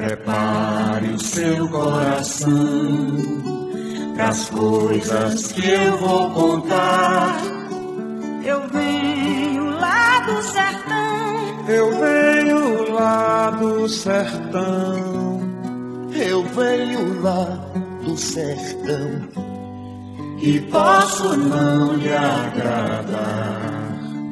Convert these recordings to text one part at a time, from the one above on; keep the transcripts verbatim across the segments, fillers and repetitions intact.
Prepare o seu coração pras coisas que eu vou contar. Eu venho lá do sertão, Eu venho lá do sertão. Eu venho lá do sertão E posso não lhe agradar.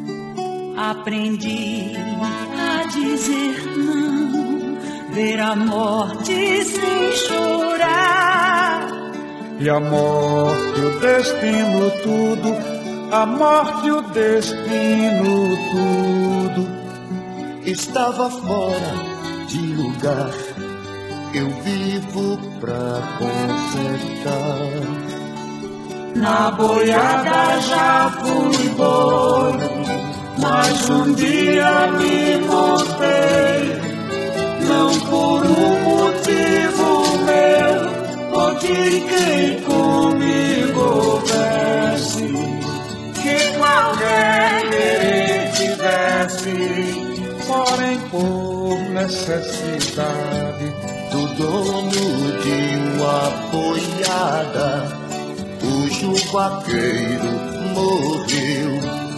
aprendi a dizer não, ver a morte sem chorar. E a morte, o destino, tudo. A morte, o destino, tudo. estava fora de lugar. Eu vivo pra consertar. Na boiada já fui boi, mas um dia me montei. Não por um motivo meu, ou de quem comigo houvesse, que qualquer querer tivesse, porém por necessidade Do dono de uma boiada, cujo vaqueiro morreu.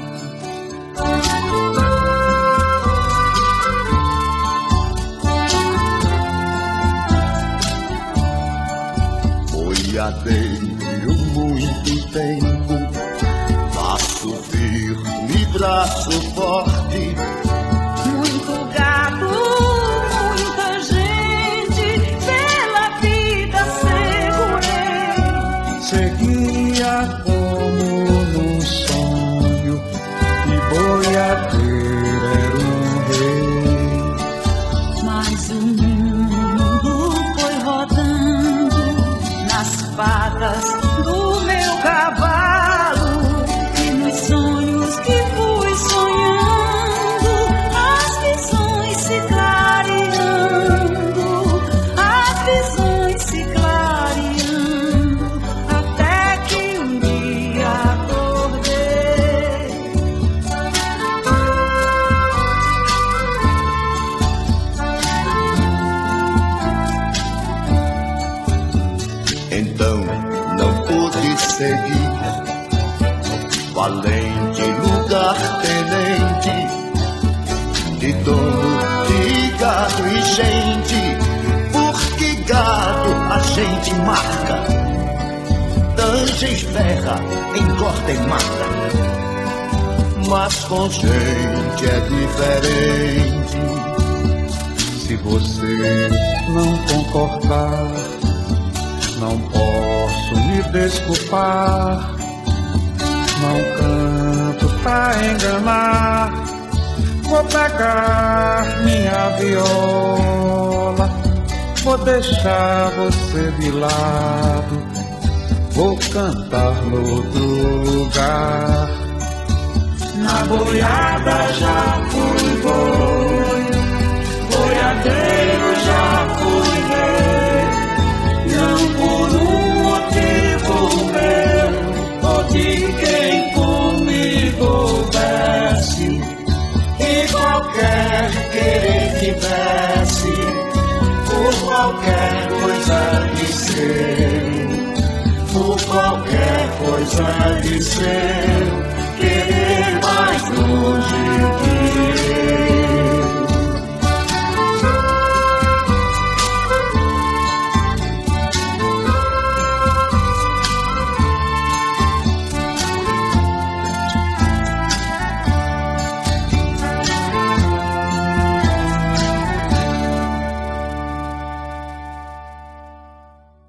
Boiadeiro muito tempo, passo firme, braço forte. Muito gado, muita gente, pela vida segurei. seguia como num sonho, e boiadeiro era um rei. Mas o mundo foi rodando nas patas do meu cavalo, e nos sonhos que fui sonhando, as visões se clareando, as visões se clareando, até que um dia acordei. Então não pude seguir, valente lugar tenente, de dono de gado e gente, porque gado a gente marca, dança, esferra, encorta e mata, mas com gente é diferente. Se você não concordar, não posso me desculpar. Não canto pra enganar. Vou pegar minha viola, vou deixar você de lado, vou cantar no outro lugar. Na boiada já fui boi, boiadeiro já fui rei. Não por um motivo meu, ou de quem comigo houvesse, que qualquer querer tivesse, por qualquer coisa de ser, por qualquer coisa de ser, querer mais longe